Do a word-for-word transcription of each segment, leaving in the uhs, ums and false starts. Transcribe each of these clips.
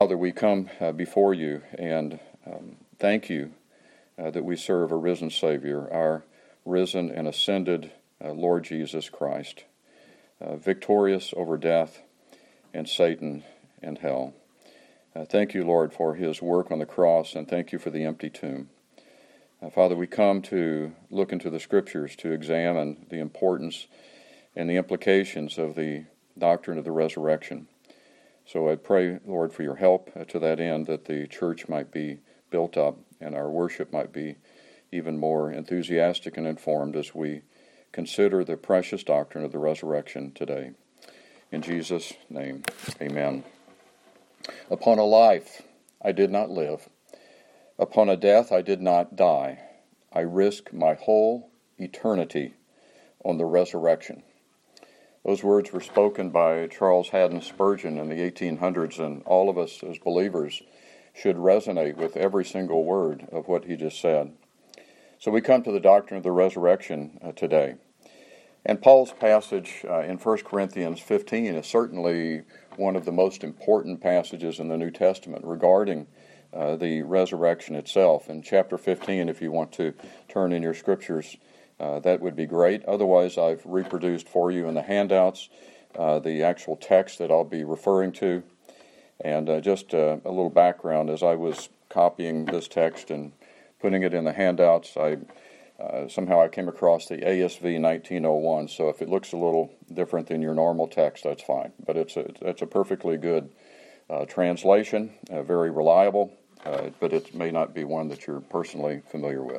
Father, we come uh, before you and um, thank you uh, that we serve a risen Savior, our risen and ascended uh, Lord Jesus Christ, uh, victorious over death and Satan and hell. Uh, thank you, Lord, for his work on the cross, and thank you for the empty tomb. Uh, Father, we come to look into the Scriptures to examine the importance and the implications of the doctrine of the resurrection. So I pray, Lord, for your help uh, to that end, that the church might be built up and our worship might be even more enthusiastic and informed as we consider the precious doctrine of the resurrection today. In Jesus' name, amen. Upon a life I did not live. Upon a death I did not die. I risk my whole eternity on the resurrection. Those words were spoken by Charles Haddon Spurgeon in the eighteen hundreds, and all of us as believers should resonate with every single word of what he just said. So we come to the doctrine of the resurrection uh, today. And Paul's passage uh, in First Corinthians fifteen is certainly one of the most important passages in the New Testament regarding uh, the resurrection itself. In chapter fifteen, if you want to turn in your scriptures, Uh, that would be great. Otherwise, I've reproduced for you in the handouts uh, the actual text that I'll be referring to. And uh, just uh, a little background, as I was copying this text and putting it in the handouts, I uh, somehow I came across the A S V nineteen oh one. So if it looks a little different than your normal text, that's fine. But it's a, it's a perfectly good uh, translation, uh, very reliable, uh, but it may not be one that you're personally familiar with.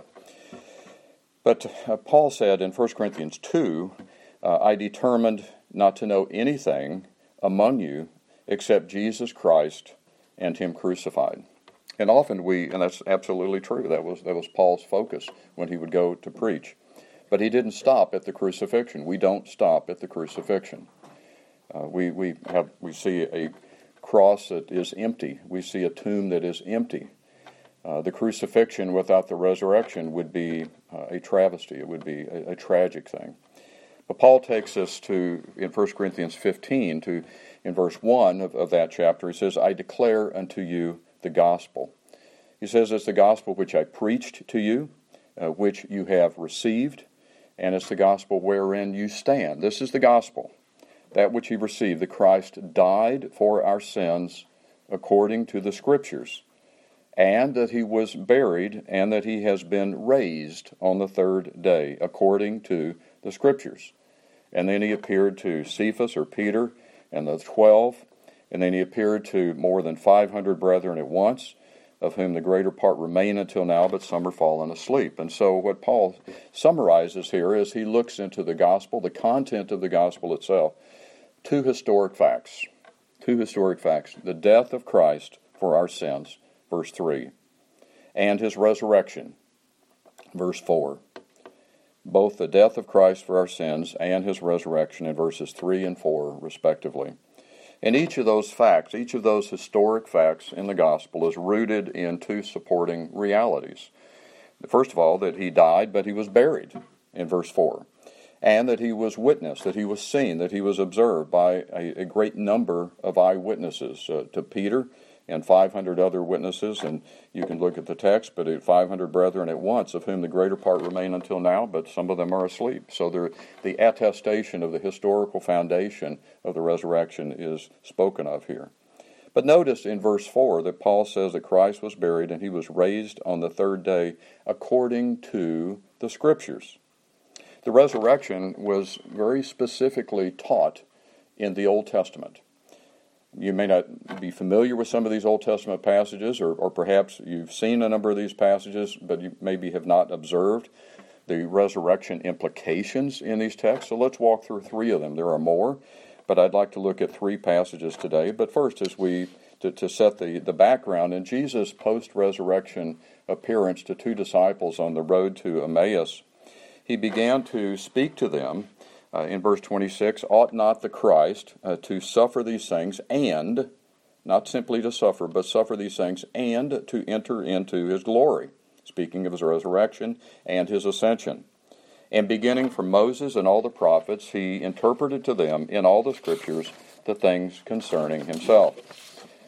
But uh, Paul said in First Corinthians two, uh, I determined not to know anything among you except Jesus Christ and him crucified. And often we, and that's absolutely true, that was that was Paul's focus when he would go to preach. But he didn't stop at the crucifixion. We don't stop at the crucifixion. Uh, we we have we see a cross that is empty. We see a tomb that is empty. Uh, the crucifixion without the resurrection would be uh, a travesty. It would be a, a tragic thing. But Paul takes us to, in First Corinthians fifteen, to in verse one of, of that chapter, he says, I declare unto you the gospel. He says, it's the gospel which I preached to you, uh, which you have received, and it's the gospel wherein you stand. This is the gospel, that which you received, that Christ died for our sins according to the Scriptures, and that he was buried, and that he has been raised on the third day, according to the Scriptures. And then he appeared to Cephas, or Peter, and the twelve, and then he appeared to more than five hundred brethren at once, of whom the greater part remain until now, but some are fallen asleep. And so what Paul summarizes here is he looks into the gospel, the content of the gospel itself, two historic facts. Two historic facts. The death of Christ for our sins, verse three, and his resurrection, verse four. Both the death of Christ for our sins and his resurrection in verses three and four, respectively. And each of those facts, each of those historic facts in the gospel is rooted in two supporting realities. First of all, that he died, but he was buried, in verse four. And that he was witnessed, that he was seen, that he was observed by a, a great number of eyewitnesses. Uh, to Peter, and five hundred other witnesses, and you can look at the text, but five hundred brethren at once, of whom the greater part remain until now, but some of them are asleep. So the attestation of the historical foundation of the resurrection is spoken of here. But notice in verse four that Paul says that Christ was buried and he was raised on the third day according to the Scriptures. The resurrection was very specifically taught in the Old Testament. You may not be familiar with some of these Old Testament passages, or, or perhaps you've seen a number of these passages, but you maybe have not observed the resurrection implications in these texts. So let's walk through three of them. There are more, but I'd like to look at three passages today. But first, as we to, to set the, the background, in Jesus' post-resurrection appearance to two disciples on the road to Emmaus, he began to speak to them. Uh, in verse twenty-six, ought not the Christ uh, to suffer these things, and, not simply to suffer, but suffer these things, and to enter into his glory, speaking of his resurrection and his ascension. And beginning from Moses and all the prophets, he interpreted to them in all the Scriptures the things concerning himself.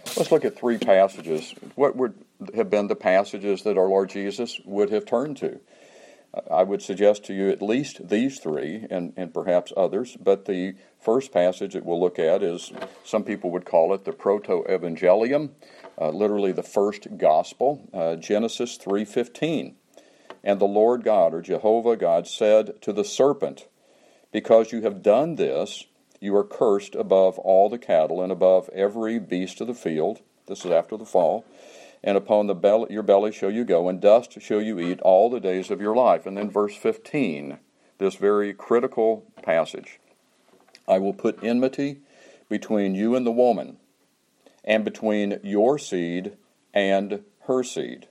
Let's look at three passages. What would have been the passages that our Lord Jesus would have turned to? I would suggest to you at least these three, and, and perhaps others, but the first passage that we'll look at is, some people would call it the Proto-Evangelium, uh, literally the first gospel, uh, Genesis three fifteen. And the Lord God, or Jehovah God, said to the serpent, because you have done this, you are cursed above all the cattle and above every beast of the field. This is after the fall. And upon the belly, your belly shall you go, and dust shall you eat all the days of your life. And then verse fifteen, this very critical passage. I will put enmity between you and the woman, and between your seed and her seed.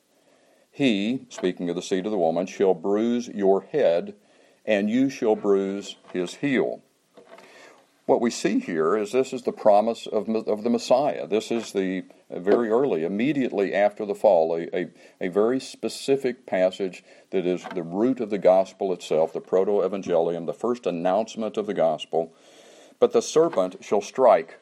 He, speaking of the seed of the woman, shall bruise your head, and you shall bruise his heel. What we see here is this is the promise of, of the Messiah. This is the uh, very early, immediately after the fall, a, a, a very specific passage that is the root of the gospel itself, the Proto-Evangelium, the first announcement of the gospel. But the serpent shall strike,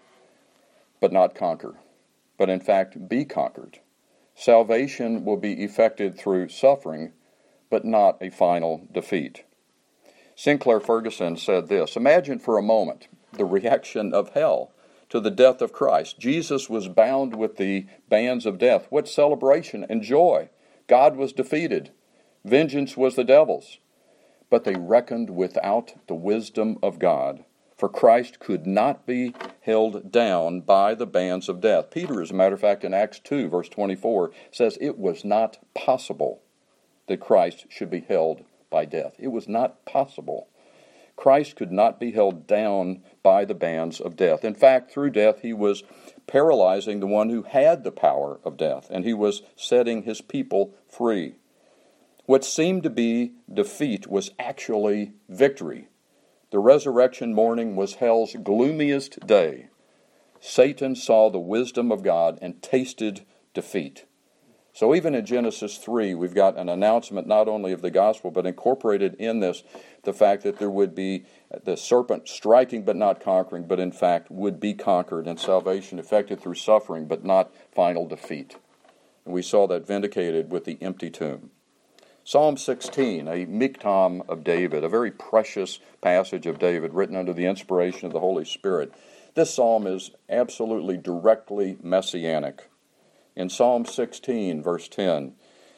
but not conquer, but in fact be conquered. Salvation will be effected through suffering, but not a final defeat. Sinclair Ferguson said this, imagine for a moment the reaction of hell to the death of Christ. Jesus was bound with the bands of death. What celebration and joy! God was defeated. Vengeance was the devil's. But they reckoned without the wisdom of God, for Christ could not be held down by the bands of death. Peter, as a matter of fact, in Acts two, verse twenty-four, says it was not possible that Christ should be held by death. It was not possible. Christ could not be held down by the bands of death. In fact, through death, he was paralyzing the one who had the power of death, and he was setting his people free. What seemed to be defeat was actually victory. The resurrection morning was hell's gloomiest day. Satan saw the wisdom of God and tasted defeat. So even in Genesis three, we've got an announcement not only of the gospel, but incorporated in this the fact that there would be the serpent striking but not conquering, but in fact would be conquered, and salvation effected through suffering but not final defeat. And we saw that vindicated with the empty tomb. Psalm sixteen, a miktam of David, a very precious passage of David written under the inspiration of the Holy Spirit. This psalm is absolutely directly messianic. In Psalm sixteen, verse ten,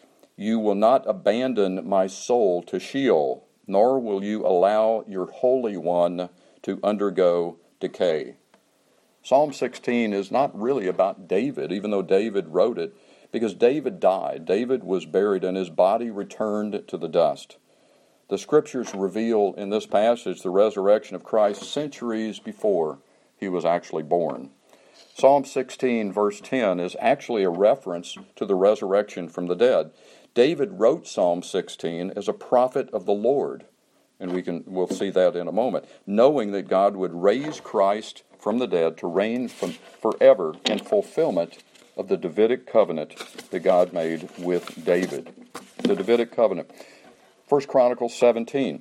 you will not abandon my soul to Sheol, nor will you allow your Holy One to undergo decay. Psalm sixteen is not really about David, even though David wrote it, because David died. David was buried and his body returned to the dust. The Scriptures reveal in this passage the resurrection of Christ centuries before he was actually born. Psalm sixteen, verse ten, is actually a reference to the resurrection from the dead. David wrote Psalm sixteen as a prophet of the Lord, and we can we'll see that in a moment, knowing that God would raise Christ from the dead to reign from forever in fulfillment of the Davidic covenant that God made with David. The Davidic covenant. First Chronicles seventeen,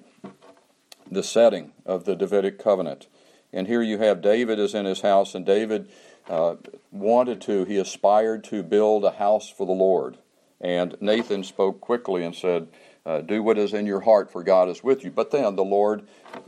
the setting of the Davidic covenant. And here you have David is in his house, and David uh, wanted to, he aspired to build a house for the Lord. And Nathan spoke quickly and said, uh, do what is in your heart, for God is with you. But then the Lord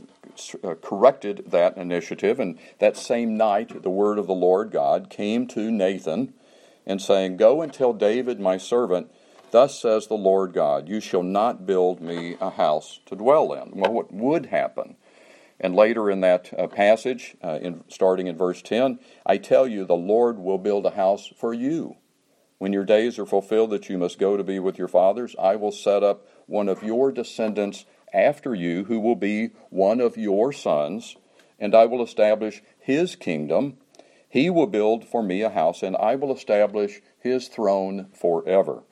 uh, corrected that initiative, and that same night the word of the Lord God came to Nathan and saying, go and tell David my servant, thus says the Lord God, you shall not build me a house to dwell in. Well, what would happen? And later in that uh, passage, uh, in, starting in verse ten, I tell you, the Lord will build a house for you. When your days are fulfilled that you must go to be with your fathers, I will set up one of your descendants after you, who will be one of your sons, and I will establish his kingdom. He will build for me a house, and I will establish his throne forever.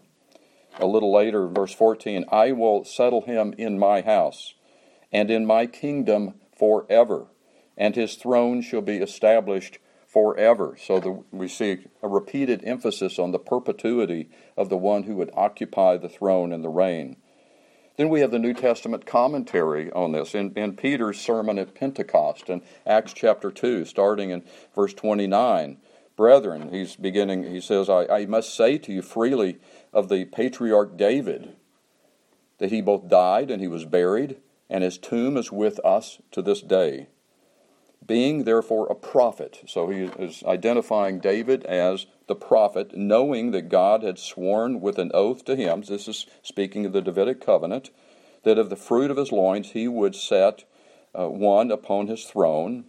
A little later, verse fourteen, I will settle him in my house, and in my kingdom forever, and his throne shall be established forever. So the, we see a repeated emphasis on the perpetuity of the one who would occupy the throne and the reign. Then we have the New Testament commentary on this in, in Peter's sermon at Pentecost in Acts chapter two, starting in verse twenty-nine. Brethren, he's beginning, he says, I, I must say to you freely of the patriarch David, that he both died and he was buried, and his tomb is with us to this day. Being therefore a prophet, so he is identifying David as the prophet, knowing that God had sworn with an oath to him, this is speaking of the Davidic covenant, that of the fruit of his loins he would set uh, one upon his throne.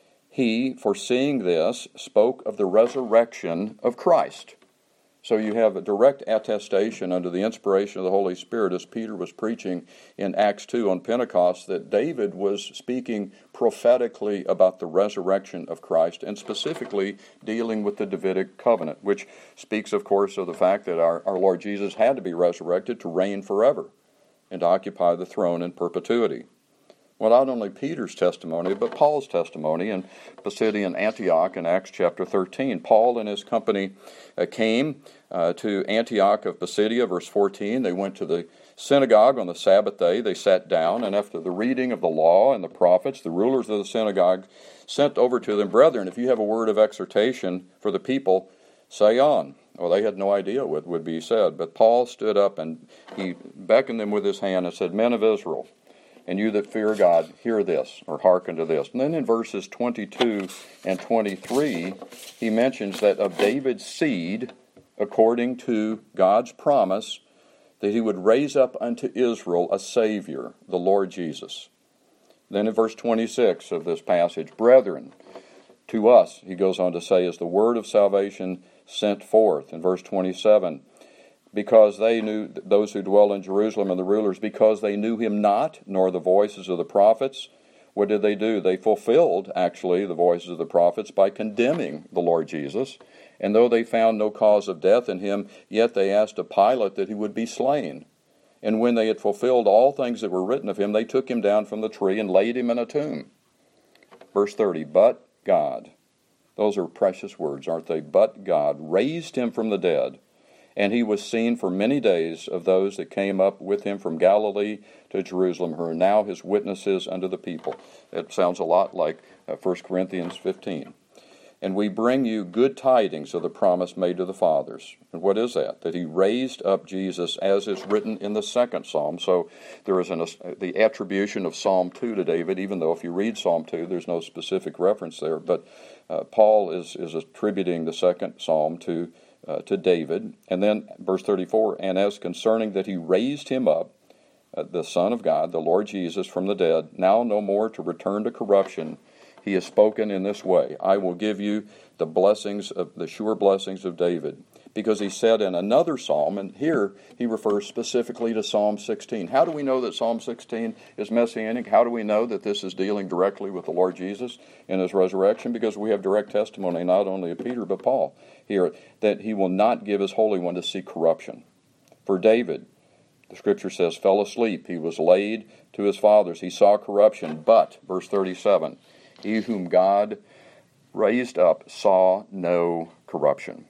He, foreseeing this, spoke of the resurrection of Christ. So you have a direct attestation under the inspiration of the Holy Spirit, as Peter was preaching in Acts two on Pentecost, that David was speaking prophetically about the resurrection of Christ, and specifically dealing with the Davidic covenant, which speaks, of course, of the fact that our, our Lord Jesus had to be resurrected to reign forever and to occupy the throne in perpetuity. Well, not only Peter's testimony, but Paul's testimony in Pisidian Antioch in Acts chapter thirteen. Paul and his company uh, came uh, to Antioch of Pisidia, verse fourteen. They went to the synagogue on the Sabbath day. They sat down, and after the reading of the law and the prophets, the rulers of the synagogue sent over to them, Brethren, if you have a word of exhortation for the people, say on. Well, they had no idea what would be said, but Paul stood up and he beckoned them with his hand and said, Men of Israel, and you that fear God, hear this, or hearken to this. And then in verses twenty-two and twenty-three, he mentions that of David's seed, according to God's promise, that he would raise up unto Israel a Savior, the Lord Jesus. Then in verse twenty-six of this passage, Brethren, to us, he goes on to say, is the word of salvation sent forth. In verse twenty-seven, because they knew, those who dwell in Jerusalem and the rulers, because they knew him not, nor the voices of the prophets, what did they do? They fulfilled, actually, the voices of the prophets by condemning the Lord Jesus. And though they found no cause of death in him, yet they asked of Pilate that he would be slain. And when they had fulfilled all things that were written of him, they took him down from the tree and laid him in a tomb. Verse thirty, but God, those are precious words, aren't they? But God raised him from the dead, and he was seen for many days of those that came up with him from Galilee to Jerusalem, who are now his witnesses unto the people. It sounds a lot like uh, First Corinthians fifteen. And we bring you good tidings of the promise made to the fathers. And what is that? That he raised up Jesus, as is written in the second psalm. So there is an, the attribution of Psalm two to David, even though if you read Psalm two, there's no specific reference there. But uh, Paul is, is attributing the second psalm to Uh, to David. And then verse thirty-four, and as concerning that he raised him up, uh, the Son of God, the Lord Jesus, from the dead, now no more to return to corruption, he has spoken in this way, I will give you the blessings of the sure blessings of David. Because he said in another psalm, and here he refers specifically to Psalm sixteen. How do we know that Psalm sixteen is messianic? How do we know that this is dealing directly with the Lord Jesus and his resurrection? Because we have direct testimony not only of Peter but Paul here, that he will not give his Holy One to see corruption. For David, the Scripture says, fell asleep. He was laid to his fathers. He saw corruption, but, verse thirty-seven, he whom God raised up saw no corruption.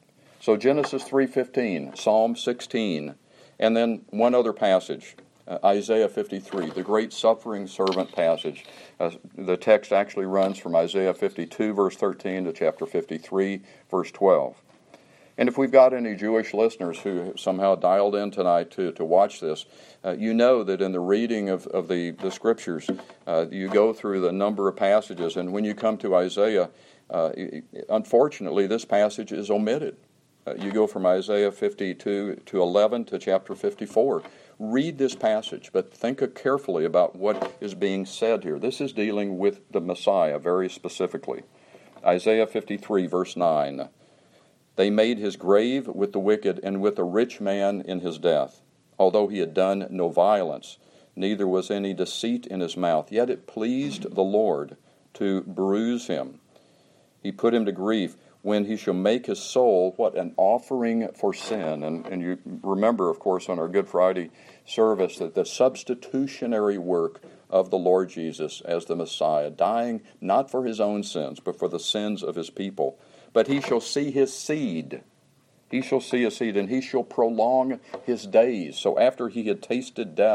So Genesis three fifteen, Psalm sixteen, and then one other passage, uh, Isaiah fifty-three, the great suffering servant passage. Uh, the text actually runs from Isaiah fifty-two, verse thirteen, to chapter fifty-three, verse twelve. And if we've got any Jewish listeners who somehow dialed in tonight to, to watch this, uh, you know that in the reading of, of the, the Scriptures, uh, you go through the number of passages, and when you come to Isaiah, uh, unfortunately, this passage is omitted. Uh, you go from Isaiah fifty-two to eleven to chapter fifty-four. Read this passage, but think carefully about what is being said here. This is dealing with the Messiah very specifically. Isaiah fifty-three, verse nine. They made his grave with the wicked and with a rich man in his death, although he had done no violence, neither was any deceit in his mouth. Yet it pleased the Lord to bruise him. He put him to grief. When he shall make his soul, what, an offering for sin. And, and you remember, of course, on our Good Friday service, that the substitutionary work of the Lord Jesus as the Messiah, dying not for his own sins, but for the sins of his people. But he shall see his seed. He shall see his seed, and he shall prolong his days. So after he had tasted death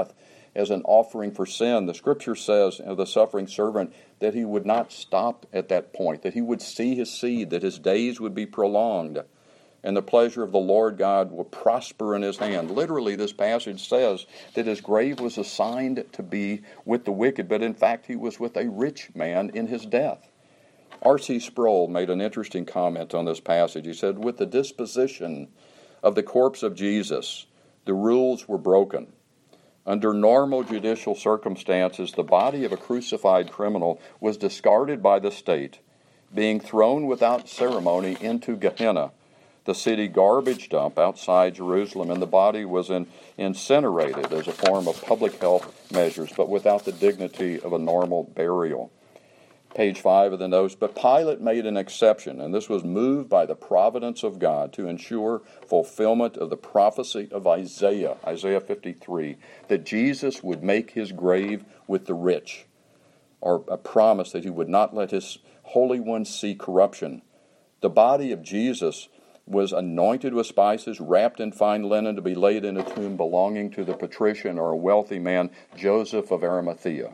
as an offering for sin. The Scripture says of the suffering servant that he would not stop at that point, that he would see his seed, that his days would be prolonged, and the pleasure of the Lord God will prosper in his hand. Literally, this passage says that his grave was assigned to be with the wicked, but in fact he was with a rich man in his death. R C Sproul made an interesting comment on this passage. He said, with the disposition of the corpse of Jesus, the rules were broken. Under normal judicial circumstances, the body of a crucified criminal was discarded by the state, being thrown without ceremony into Gehenna, the city garbage dump outside Jerusalem, and the body was in, incinerated as a form of public health measures, but without the dignity of a normal burial. Page five of the notes, but Pilate made an exception, and this was moved by the providence of God to ensure fulfillment of the prophecy of Isaiah, Isaiah fifty-three, that Jesus would make his grave with the rich, or a promise that he would not let his Holy One see corruption. The body of Jesus was anointed with spices, wrapped in fine linen, to be laid in a tomb belonging to the patrician or a wealthy man, Joseph of Arimathea.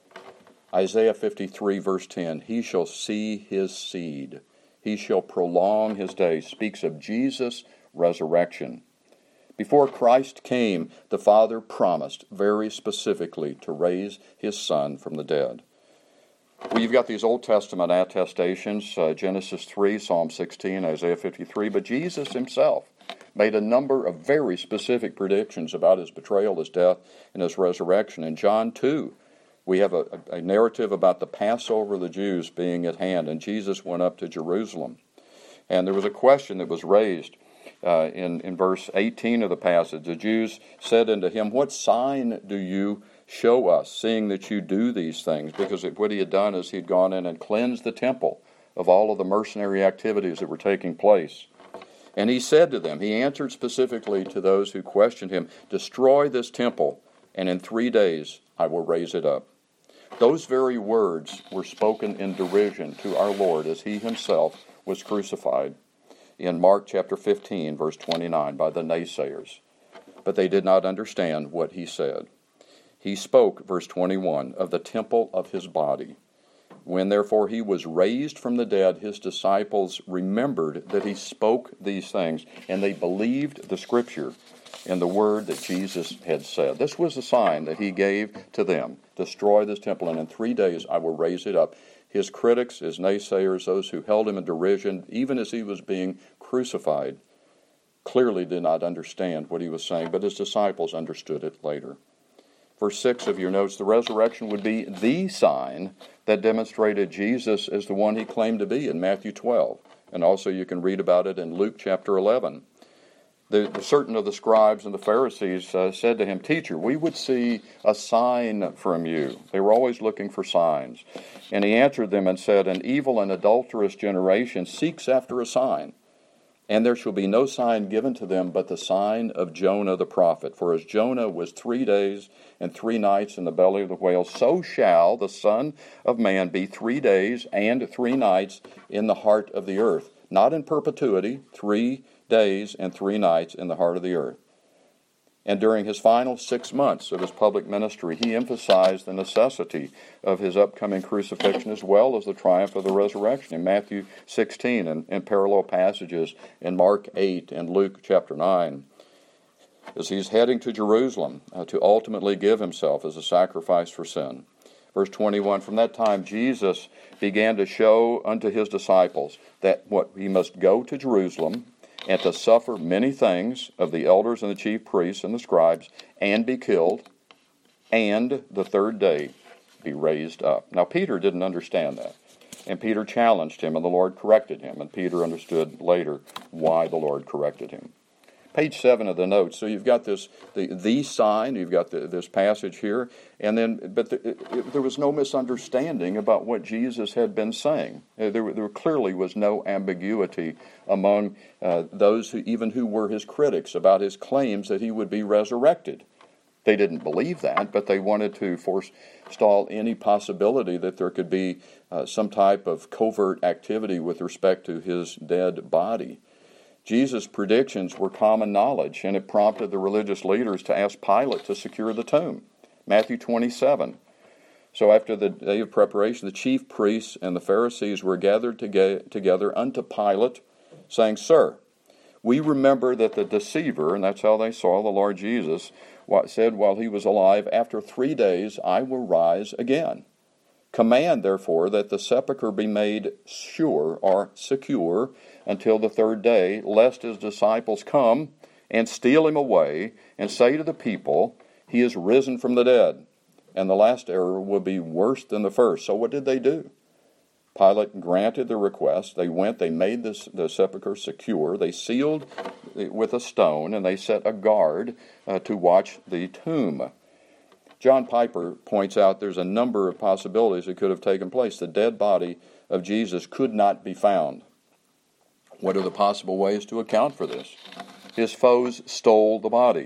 Isaiah fifty-three, verse ten, he shall see his seed. He shall prolong his days, speaks of Jesus' resurrection. Before Christ came, the Father promised very specifically to raise his Son from the dead. Well, you've got these Old Testament attestations, uh, Genesis three, Psalm sixteen, Isaiah fifty-three, but Jesus himself made a number of very specific predictions about his betrayal, his death, and his resurrection. In John two, we have a, a narrative about the Passover of the Jews being at hand, and Jesus went up to Jerusalem. And there was a question that was raised uh, in, in verse eighteen of the passage. The Jews said unto him, what sign do you show us, seeing that you do these things? Because what he had done is he had gone in and cleansed the temple of all of the mercenary activities that were taking place. And he said to them, he answered specifically to those who questioned him, destroy this temple, and in three days I will raise it up. Those very words were spoken in derision to our Lord as he himself was crucified in Mark chapter fifteen, verse twenty-nine, by the naysayers. But they did not understand what he said. He spoke, verse twenty-one, of the temple of his body. When therefore he was raised from the dead, his disciples remembered that he spoke these things, and they believed the Scripture and the word that Jesus had said. This was the sign that he gave to them. Destroy this temple, and in three days I will raise it up. His critics, his naysayers, those who held him in derision, even as he was being crucified, clearly did not understand what he was saying, but his disciples understood it later. Verse six of your notes, the resurrection would be the sign that demonstrated Jesus as the one he claimed to be in Matthew twelve. And also you can read about it in Luke chapter eleven. The, the certain of the scribes and the Pharisees uh, said to him, Teacher, we would see a sign from you. They were always looking for signs. And he answered them and said, An evil and adulterous generation seeks after a sign, and there shall be no sign given to them but the sign of Jonah the prophet. For as Jonah was three days and three nights in the belly of the whale, so shall the Son of Man be three days and three nights in the heart of the earth. Not in perpetuity, three days and three nights in the heart of the earth. And during his final six months of his public ministry, he emphasized the necessity of his upcoming crucifixion as well as the triumph of the resurrection in Matthew sixteen and, and parallel passages in Mark eight and Luke chapter nine. As he's heading to Jerusalem uh, to ultimately give himself as a sacrifice for sin. Verse twenty-one, from that time Jesus began to show unto his disciples that what he must go to Jerusalem and to suffer many things of the elders and the chief priests and the scribes, and be killed, and the third day be raised up. Now Peter didn't understand that, and Peter challenged him, and the Lord corrected him, and Peter understood later why the Lord corrected him. Page seven of the notes. So you've got this the the sign. You've got the, this passage here, and then but the, it, it, there was no misunderstanding about what Jesus had been saying. Uh, there, there clearly was no ambiguity among uh, those who even who were his critics about his claims that he would be resurrected. They didn't believe that, but they wanted to forestall any possibility that there could be uh, some type of covert activity with respect to his dead body. Jesus' predictions were common knowledge, and it prompted the religious leaders to ask Pilate to secure the tomb. Matthew twenty-seven. So after the day of preparation, the chief priests and the Pharisees were gathered together unto Pilate, saying, Sir, we remember that the deceiver, and that's how they saw the Lord Jesus, said while he was alive, After three days I will rise again. Command, therefore, that the sepulchre be made sure or secure until the third day, lest his disciples come and steal him away and say to the people, He is risen from the dead. And the last error will be worse than the first. So what did they do? Pilate granted the request. They went, they made this, the sepulchre secure. They sealed it with a stone, and they set a guard uh, to watch the tomb. John Piper points out there's a number of possibilities that could have taken place. The dead body of Jesus could not be found. What are the possible ways to account for this? His foes stole the body.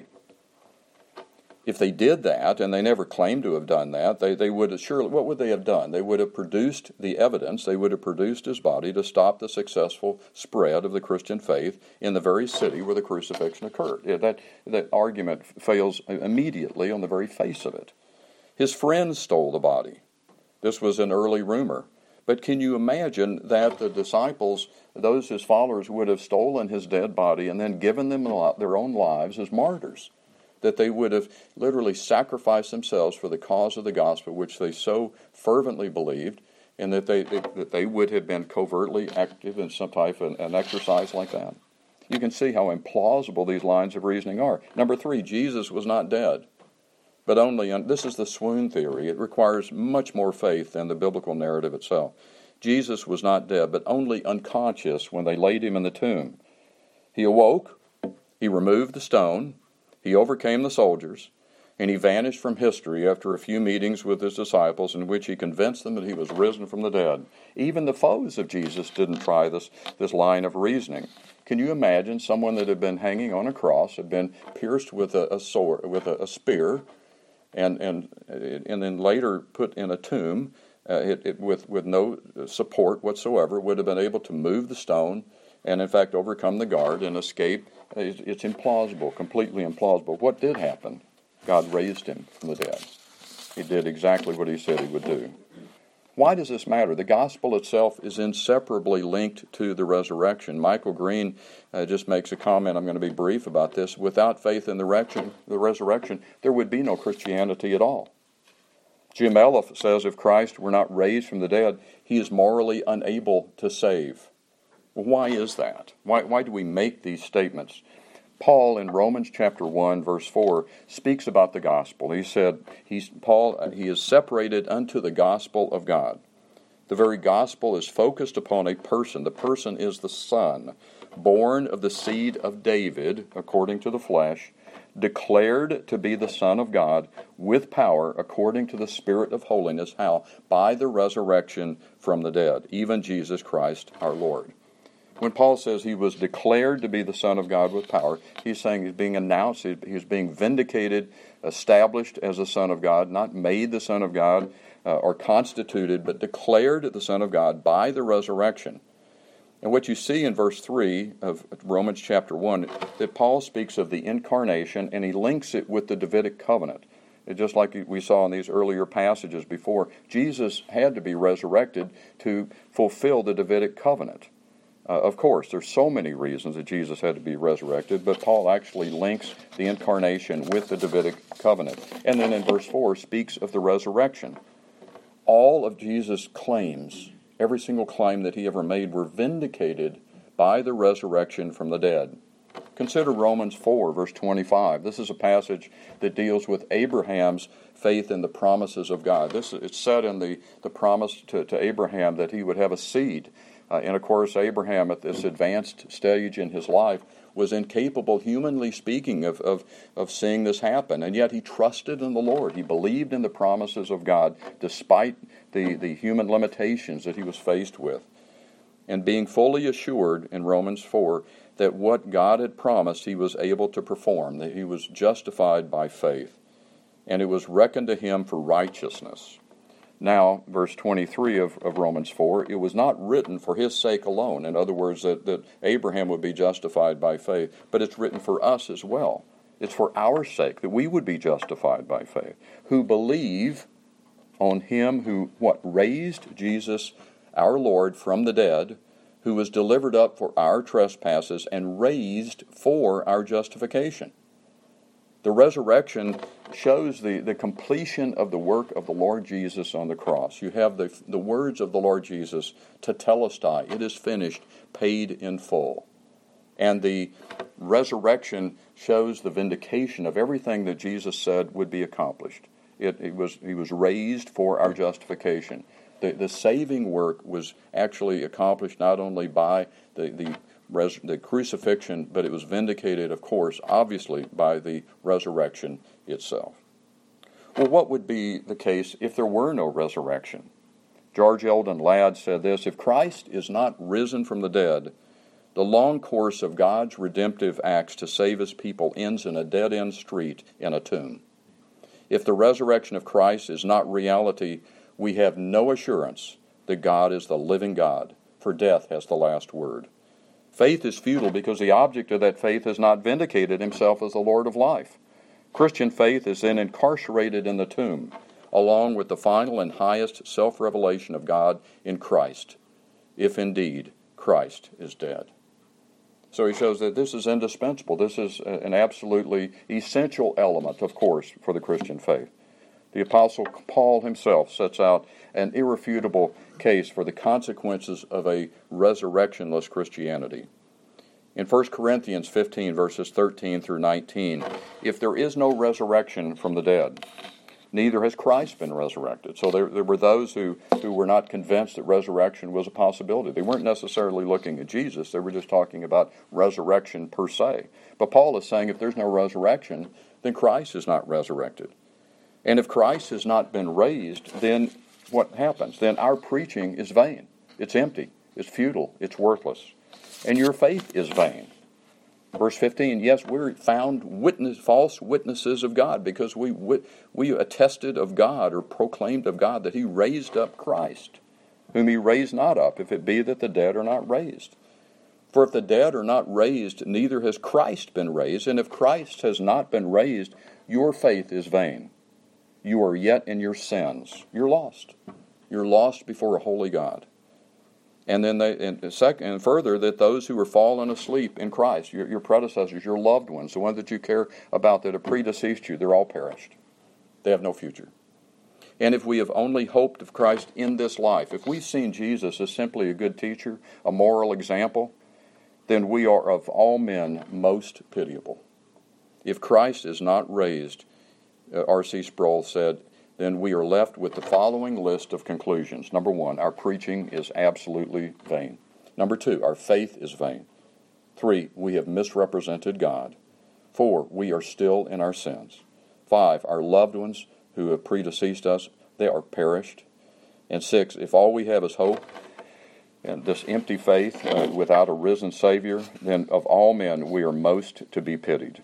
If they did that, and they never claimed to have done that, they, they would have surely, what would they have done? They would have produced the evidence, they would have produced his body to stop the successful spread of the Christian faith in the very city where the crucifixion occurred. Yeah, that, that argument fails immediately on the very face of it. His friends stole the body. This was an early rumor. But can you imagine that the disciples, those his followers, would have stolen his dead body and then given them their own lives as martyrs? That they would have literally sacrificed themselves for the cause of the gospel, which they so fervently believed, and that they that they would have been covertly active in some type of an exercise like that. You can see how implausible these lines of reasoning are. Number three, Jesus was not dead, but only, un- this is the swoon theory. It requires much more faith than the biblical narrative itself. Jesus was not dead, but only unconscious when they laid him in the tomb. He awoke, he removed the stone, he overcame the soldiers, and he vanished from history after a few meetings with his disciples in which he convinced them that he was risen from the dead. Even the foes of Jesus didn't try this, this line of reasoning. Can you imagine someone that had been hanging on a cross, had been pierced with a, a sword, with a, a spear, and and and then later put in a tomb uh, it, it, with with no support whatsoever, would have been able to move the stone and in fact overcome the guard and escape? It's implausible, completely implausible. What did happen? God raised him from the dead. He did exactly what he said he would do. Why does this matter? The gospel itself is inseparably linked to the resurrection. Michael Green uh, just makes a comment, I'm going to be brief about this. Without faith in the resurrection, the resurrection, there would be no Christianity at all. Jim Elliff says if Christ were not raised from the dead, he is morally unable to save. Well, why is that? Why, why do we make these statements? Paul in Romans chapter one, verse four, speaks about the gospel. He said, he's, Paul, he is separated unto the gospel of God. The very gospel is focused upon a person. The person is the Son, born of the seed of David, according to the flesh, declared to be the Son of God, with power, according to the Spirit of holiness. How? By the resurrection from the dead, even Jesus Christ our Lord. When Paul says he was declared to be the Son of God with power, he's saying he's being announced, he's being vindicated, established as the Son of God, not made the Son of God uh, or constituted, but declared the Son of God by the resurrection. And what you see in verse three of Romans chapter one, that Paul speaks of the incarnation and he links it with the Davidic covenant. It, just like we saw in these earlier passages before, Jesus had to be resurrected to fulfill the Davidic covenant. Uh, of course, there's so many reasons that Jesus had to be resurrected, but Paul actually links the incarnation with the Davidic covenant. And then in verse four speaks of the resurrection. All of Jesus' claims, every single claim that he ever made, were vindicated by the resurrection from the dead. Consider Romans four, verse twenty-five. This is a passage that deals with Abraham's faith in the promises of God. This it's said in the, the promise to, to Abraham that he would have a seed. Uh, and of course, Abraham at this advanced stage in his life was incapable, humanly speaking, of, of, of seeing this happen. And yet he trusted in the Lord. He believed in the promises of God despite the, the human limitations that he was faced with. And being fully assured in Romans four that what God had promised he was able to perform, that he was justified by faith. And it was reckoned to him for righteousness. Now, verse twenty-three of, of Romans four, it was not written for his sake alone. In other words, that, that Abraham would be justified by faith, but it's written for us as well. It's for our sake, that we would be justified by faith, who believe on him who, what, raised Jesus, our Lord, from the dead, who was delivered up for our trespasses and raised for our justification. The resurrection shows the, the completion of the work of the Lord Jesus on the cross. You have the, the words of the Lord Jesus, tetelestai, it is finished, paid in full. And the resurrection shows the vindication of everything that Jesus said would be accomplished. It, it was He was raised for our justification. The, the saving work was actually accomplished not only by the, the, res, the crucifixion, but it was vindicated, of course, obviously, by the resurrection itself. Well, what would be the case if there were no resurrection? George Eldon Ladd said this: if Christ is not risen from the dead, the long course of God's redemptive acts to save his people ends in a dead-end street in a tomb. If the resurrection of Christ is not reality, we have no assurance that God is the living God, for death has the last word. Faith is futile because the object of that faith has not vindicated himself as the Lord of life. Christian faith is then incarcerated in the tomb, along with the final and highest self-revelation of God in Christ, if indeed Christ is dead. So he shows that this is indispensable. This is an absolutely essential element, of course, for the Christian faith. The Apostle Paul himself sets out an irrefutable case for the consequences of a resurrectionless Christianity. In First Corinthians fifteen, verses thirteen through nineteen, if there is no resurrection from the dead, neither has Christ been resurrected. So there, there were those who, who were not convinced that resurrection was a possibility. They weren't necessarily looking at Jesus. They were just talking about resurrection per se. But Paul is saying if there's no resurrection, then Christ is not resurrected. And if Christ has not been raised, then what happens? Then our preaching is vain. It's empty. It's futile. It's worthless. And your faith is vain. Verse fifteen, yes, we're found witness, false witnesses of God because we we attested of God or proclaimed of God that he raised up Christ, whom he raised not up, if it be that the dead are not raised. For if the dead are not raised, neither has Christ been raised. And if Christ has not been raised, your faith is vain. You are yet in your sins. You're lost. You're lost before a holy God. And then they, and second, and further, that those who are fallen asleep in Christ, your, your predecessors, your loved ones, the ones that you care about that have predeceased you, they're all perished. They have no future. And if we have only hoped of Christ in this life, if we've seen Jesus as simply a good teacher, a moral example, then we are of all men most pitiable. If Christ is not raised, uh, R C Sproul said, then we are left with the following list of conclusions. Number one, our preaching is absolutely vain. Number two, our faith is vain. Three, we have misrepresented God. Four, we are still in our sins. Five, our loved ones who have predeceased us, they are perished. And six, if all we have is hope and this empty faith uh, without a risen Savior, then of all men we are most to be pitied.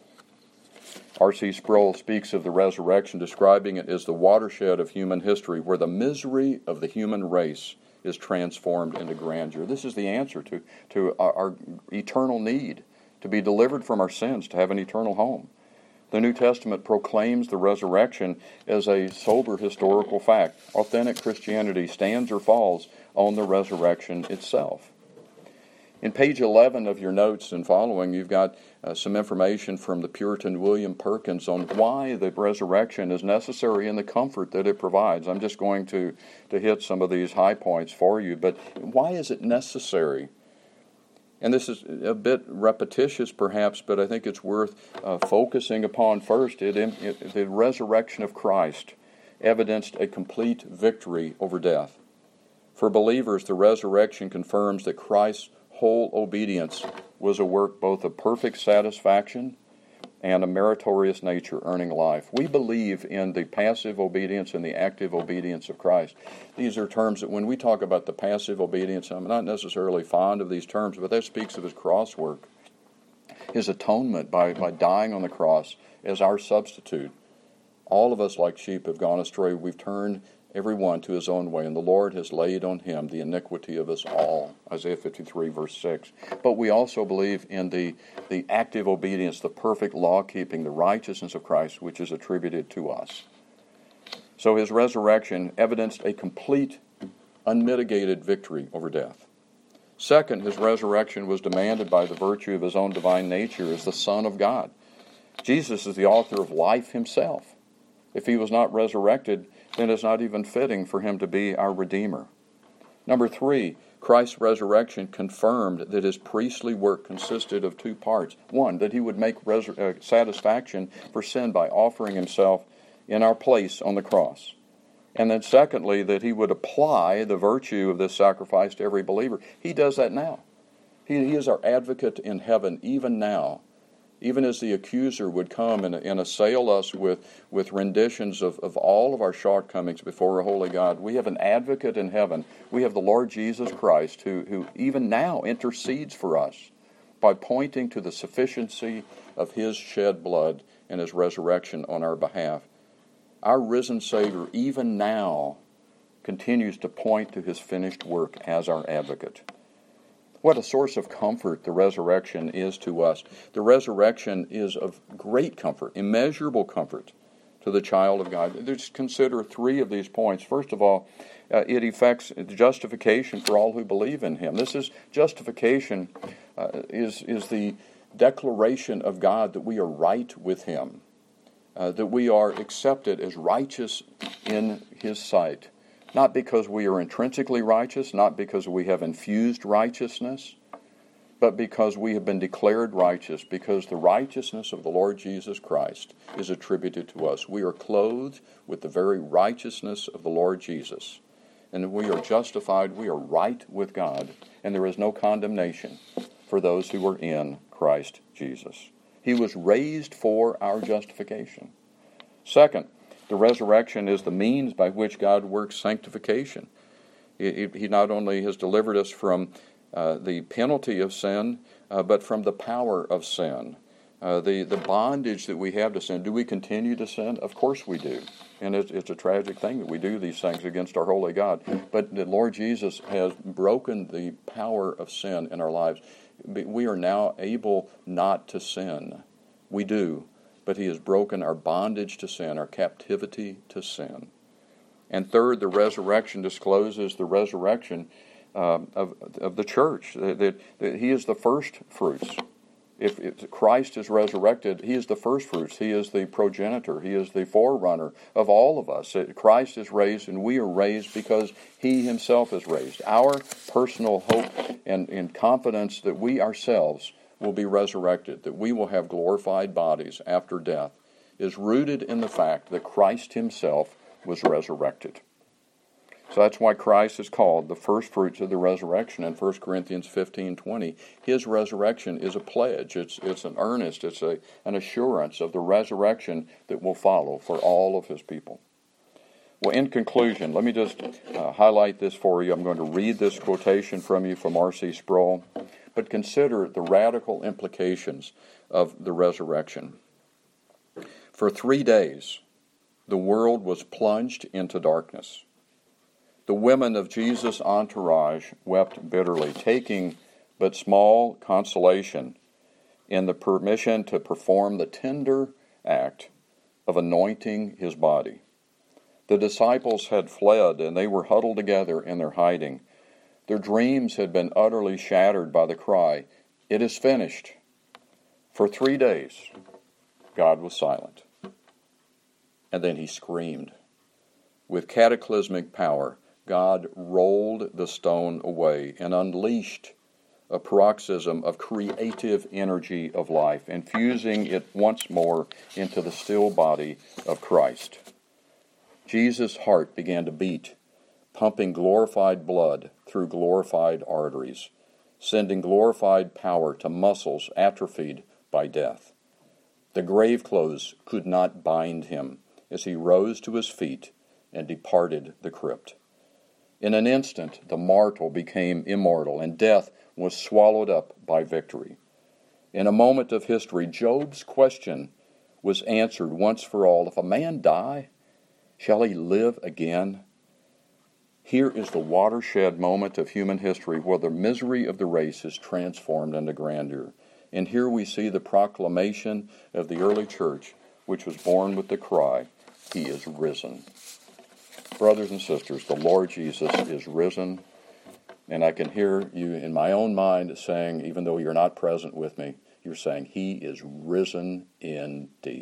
R C Sproul speaks of the resurrection, describing it as the watershed of human history, where the misery of the human race is transformed into grandeur. This is the answer to, to our, our eternal need, to be delivered from our sins, to have an eternal home. The New Testament proclaims the resurrection as a sober historical fact. Authentic Christianity stands or falls on the resurrection itself. In page eleven of your notes and following, you've got uh, some information from the Puritan William Perkins on why the resurrection is necessary and the comfort that it provides. I'm just going to, to hit some of these high points for you, but why is it necessary? And this is a bit repetitious perhaps, but I think it's worth uh, focusing upon first. It, it, the resurrection of Christ evidenced a complete victory over death. For believers, the resurrection confirms that Christ's whole obedience was a work both of perfect satisfaction and a meritorious nature, earning life. We believe in the passive obedience and the active obedience of Christ. These are terms that when we talk about the passive obedience, I'm not necessarily fond of these terms, but that speaks of his cross work, his atonement by, by dying on the cross as our substitute. All of us, like sheep, have gone astray. We've turned every one to his own way, and the Lord has laid on him the iniquity of us all. Isaiah fifty-three, verse six. But we also believe in the, the active obedience, the perfect law-keeping, the righteousness of Christ, which is attributed to us. So his resurrection evidenced a complete, unmitigated victory over death. Second, his resurrection was demanded by the virtue of his own divine nature as the Son of God. Jesus is the author of life himself. If he was not resurrected, then it's not even fitting for him to be our Redeemer. Number three, Christ's resurrection confirmed that his priestly work consisted of two parts. One, that he would make resur- uh, satisfaction for sin by offering himself in our place on the cross. And then secondly, that he would apply the virtue of this sacrifice to every believer. He does that now. He, he is our advocate in heaven even now. Even as the accuser would come and, and assail us with, with renditions of, of all of our shortcomings before a holy God, we have an advocate in heaven. We have the Lord Jesus Christ who, who even now intercedes for us by pointing to the sufficiency of his shed blood and his resurrection on our behalf. Our risen Savior, even now, continues to point to his finished work as our advocate. What a source of comfort the resurrection is to us. The resurrection is of great comfort, immeasurable comfort to the child of God. Just consider three of these points. First of all, uh, it effects justification for all who believe in him. This is justification uh, is, is the declaration of God that we are right with him, uh, that we are accepted as righteous in his sight. Not because we are intrinsically righteous, not because we have infused righteousness, but because we have been declared righteous, because the righteousness of the Lord Jesus Christ is attributed to us. We are clothed with the very righteousness of the Lord Jesus, and we are justified, we are right with God, and there is no condemnation for those who are in Christ Jesus. He was raised for our justification. Second, the resurrection is the means by which God works sanctification. He, he not only has delivered us from uh, the penalty of sin, uh, but from the power of sin. Uh, the, the bondage that we have to sin. Do we continue to sin? Of course we do. And it's, it's a tragic thing that we do these things against our holy God. But the Lord Jesus has broken the power of sin in our lives. We are now able not to sin. We do. But he has broken our bondage to sin, our captivity to sin. And third, the resurrection discloses the resurrection uh, of, of the church, that, that, that he is the first fruits. If, if Christ is resurrected, he is the first fruits. He is the progenitor. He is the forerunner of all of us. Christ is raised, and we are raised because he himself is raised. Our personal hope and, and confidence that we ourselves will be resurrected, that we will have glorified bodies after death, is rooted in the fact that Christ himself was resurrected. So that's why Christ is called the first fruits of the resurrection in First Corinthians fifteen twenty. His resurrection is a pledge. It's it's an earnest, it's a, an assurance of the resurrection that will follow for all of his people. Well, in conclusion, let me just uh, highlight this for you. I'm going to read this quotation from you from R C Sproul. But consider the radical implications of the resurrection. For three days, the world was plunged into darkness. The women of Jesus' entourage wept bitterly, taking but small consolation in the permission to perform the tender act of anointing his body. The disciples had fled, and they were huddled together in their hiding. Their dreams had been utterly shattered by the cry, "It is finished." For three days, God was silent. And then he screamed. With cataclysmic power, God rolled the stone away and unleashed a paroxysm of creative energy of life, infusing it once more into the still body of Christ. Jesus' heart began to beat, pumping glorified blood through glorified arteries, sending glorified power to muscles atrophied by death. The grave clothes could not bind him as he rose to his feet and departed the crypt. In an instant, the mortal became immortal, and death was swallowed up by victory. In a moment of history, Job's question was answered once for all. If a man die, shall he live again? Here is the watershed moment of human history where the misery of the race is transformed into grandeur. And here we see the proclamation of the early church, which was born with the cry, He is risen. Brothers and sisters, the Lord Jesus is risen. And I can hear you in my own mind saying, even though you're not present with me, you're saying, He is risen indeed.